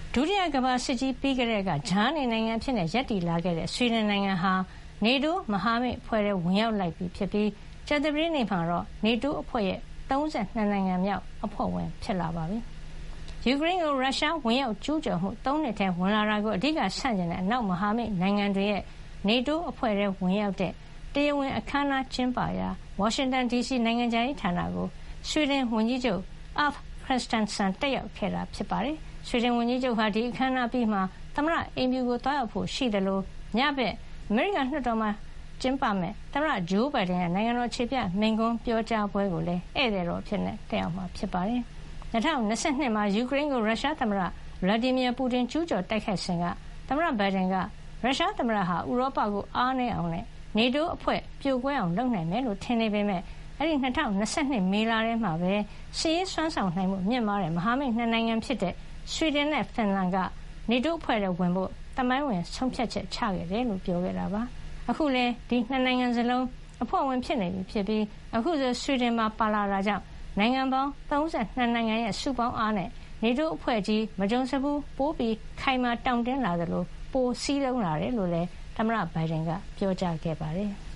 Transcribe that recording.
ဒုတိယကမ္ဘာစစ်ကြီးပြီးကတည်းကဂျာနေနိုင်ငံအဖြစ်ရပ်တည်လာခဲ့တဲ့ဆွီဒင်နိုင်ငံဟာနေတိုးမဟာမိတ်အဖွဲ့ထဲဝင်ရောက်လိုက်ပြီဖြစ်ပြီးကြာသပတေးနေ့မှာတော့နေတိုးအဖွဲ့ရဲ့32နိုင်ငံမြောက်အဖွဲ့ဝင်ဖြစ်လာပါပြီ။ယူကရိန်းကိုရုရှားဝင်ရောက်ကျူးကျော်မှု3နှစ်ထဲဝင်လာတာကိုအဓိကဆန့်ကျင်တဲ့အနောက်မဟာမိတ်နိုင်ငံတွေရဲ့နေတိုးအဖွဲ့ထဲဝင်ရောက်တဲ့တရားဝင်အခမ်းအနားကျင်းပရာဝါရှင်တန်ဒီစီနိုင်ငံခြားရေးဌာနကိုဆွီဒင်ဝန်ကြီးချုပ်Ulf Kristersson တက်ရောက်ခဲ့တာဖြစ်ပါတယ်။ဆွီဒင်ဝန်ကြီးချုပ်ဟာဒီအခမ်းအနားပြီးမှသမ္မတအိမ်ဖြူကိုသွားရောက်ဖို့ရှိတယ်လို့ညဘက်အမေရိကန်လွှတ်တော်မှာကျင်းပမယ်သမ္မတဂျိုးဘိုင်ဒန်ရဲ့နိုင်ငံတော်ခြေပြမိန့်ခွန်းပြောကြားပွဲကိုလည်းဧည့်သည်တော်အဖြစ်တက်ရောက်မှာဖြစ်ပါတယ်။2022မှာယူကရိန်းကိုရုရှားသမ္မတဗလာဒီမီယာပူတင်ကျူးကျော်တိုက်ခိုက်စဉ်ကသမ္မတဘိုင်ဒန်ကရုရှားသမ္မတဟာဥရောပကိုအားနည်းအောင်နဲ့နေတိုးအဖွဲ့ပြိုကွဲအောင်လုပ်နိုင်မယ်လို့ထင်နေပေမဲ့အဲဒီ2022မေလထဲမှာပဲစစ်ရေးစွမ်းဆောင်နိုင်မှုမြင့်မားတဲ့မဟာမိတ်2နိုင်ငံဖြစ်တဲ့ဆွီဒင်နဲ့ဖင်လန်ကနေတိုးအဖွဲ့ထဲဝင်ဖို့သမိုင်းဝင်ဆုံးဖြတ်ချက်ချခဲ့တယ်လို့ပြောခဲ့တာပါ။အခုလည်းဒီ2နိုင်ငံစလုံးအဖွဲ့ဝင်ဖြစ်နေပြီဖြစ်ပြီးအခုဆိုဆွီဒင်မှာပါလာတာကြောင့်နိုင်ငံပေါင်း32နိုင်ငံရဲ့စုပေါင်းအားနဲ့နေတိုးအဖွဲ့ကြီးမကြုံစဘူးပိုပြီးခိုင်မာတောင့်တင်းလာသလိုပိုစည်းလုံးလာတယ်လို့လည်းသမ္မတဘိုင်ဒန်ကပြောကြားခဲ့ပါတယ်။